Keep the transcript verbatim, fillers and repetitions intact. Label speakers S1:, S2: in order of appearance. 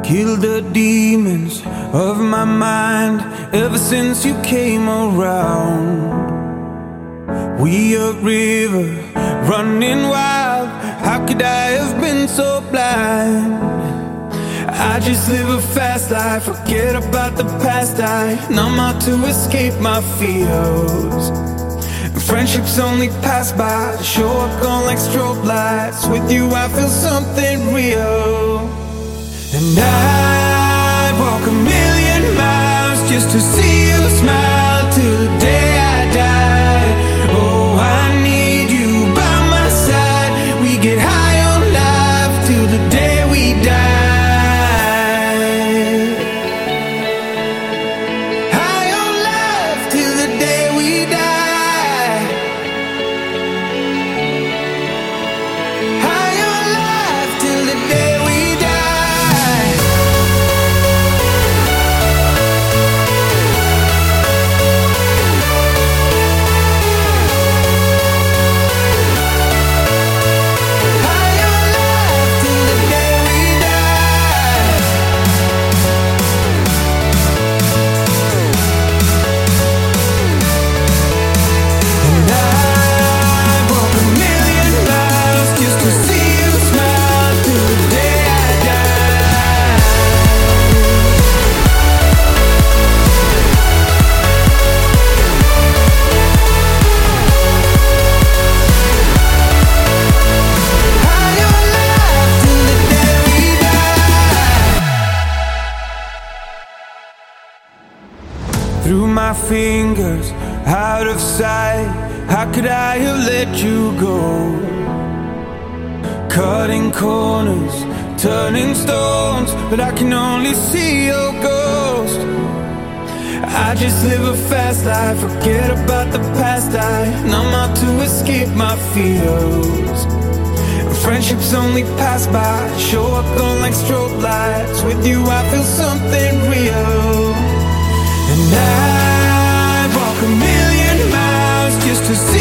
S1: Kill the demons of my mind ever since you came around. We a river running wild. How could I have been so blind? I just live a fast life, forget about the past. I numb out to escape my fears. Friendships only pass by, show up gone like strobe lights. With you I feel something real. And I'd walk a million miles just to see you smile till the day I die. Oh, I need you by my side. We get high on life till the day we die. High on life till the day we die. High on life till the day we die. Through my fingers, out of sight. How could I have let you go? Cutting corners, turning stones, but I can only see your ghost. I just live a fast life, forget about the past. I numb out to escape my fears. Friendships only pass by, show up gone like strobe lights. With you I feel something real. And I'd walk a million miles just to see